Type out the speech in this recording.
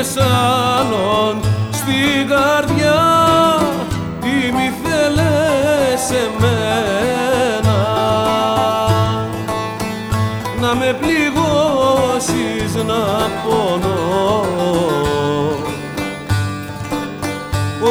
βρήκες άλλον στην καρδιά, τι μη θέλες εμένα, να με πληγώσεις να πονώ.